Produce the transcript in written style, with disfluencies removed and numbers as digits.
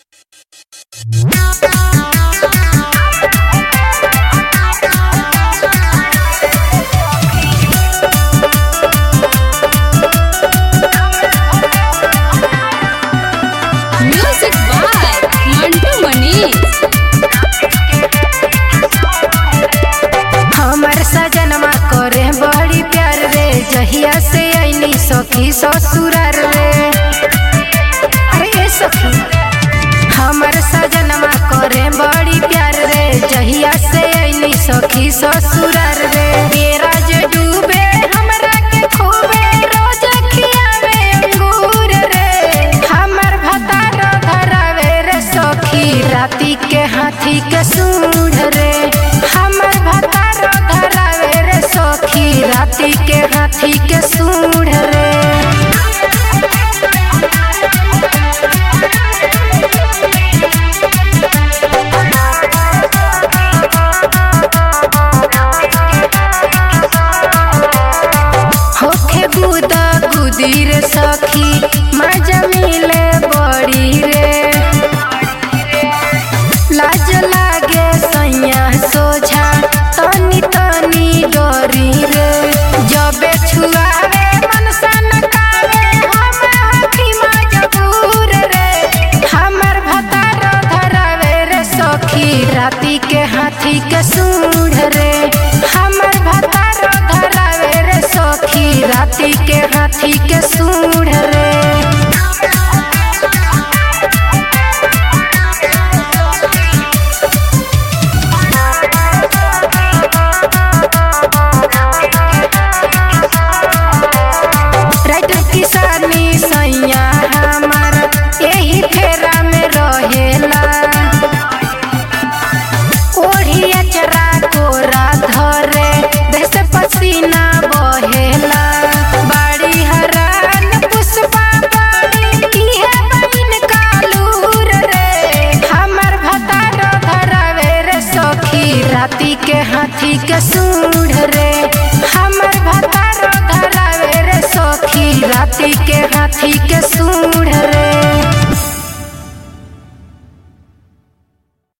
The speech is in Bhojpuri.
Music by Mantu Manish. हमर सजनमा करे बड़ी प्यार रे, जहिया से अइनी सखी ससुरार रे। अरे सखी हमर सजनमा करे बड़ी प्यार रे, जहिया से अइनी सखी ससुरार रे। मेरा जे डूबे हमरा के खूबे रोज खियावे अंगूर रे। हमर भतार धरावे रे सखी राती के हाथी के सूंढ़ रे। हमर भतार धरावे रे सखी राती के हाथी के सूंढ़ रे। होखे गुदा गुदी रे सखी मजा मिले बड़ी रे। लाज लागे सैया सोझा तनी तनी डरी रे। जबे छुआवे मन सनकावे हम हकी मजबूर रे। हमर भतार धरावे रे सखी राती के हाथी के सूंढ़ रे। हमर भतार धरावे रे सखी राती के हाथी के सूंढ़ रे। राइटर किसानी सैया हमार यही फेरा में रहेला। ओढ़िया चरा कोरा धरे देह से पसीना बहेला। बाड़ी हरान पुष्पा बाड़ी इहे बहिन कालूर रे। हमर भतार धरावे रे सखी राती के हाथी के सूंढ़